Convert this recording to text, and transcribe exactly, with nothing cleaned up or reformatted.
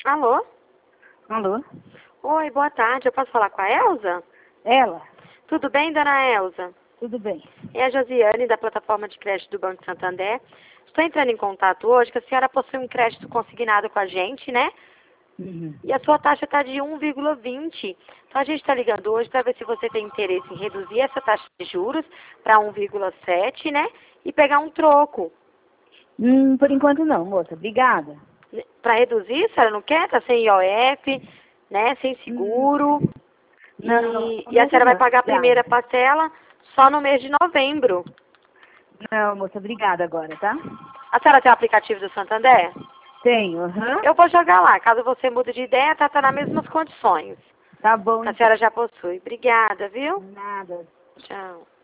Alô? Alô? Oi, boa tarde. Eu posso falar com a Elza? Ela? Tudo bem, dona Elza? Tudo bem. É a Josiane, da plataforma de crédito do Banco Santander. Estou entrando em contato hoje que a senhora possui um crédito consignado com a gente, né? Uhum. E a sua taxa está de um vírgula vinte. Então a gente está ligando hoje para ver se você tem interesse em reduzir essa taxa de juros para um vírgula sete, né? E pegar um troco. Hum, por enquanto não, moça. Obrigada. Para reduzir, a senhora não quer? Está sem I O F, né? Sem Hum, seguro. não, no E, e a momento senhora vai não. pagar a primeira Obrigada. parcela só no mês de novembro. Não, moça, obrigada agora, tá? A senhora tem o aplicativo do Santander? Tenho, aham. Eu vou jogar lá. Caso você mude de ideia, tá, tá nas mesmas condições. Tá bom, A então. senhora já possui. Obrigada, viu? Nada. Tchau.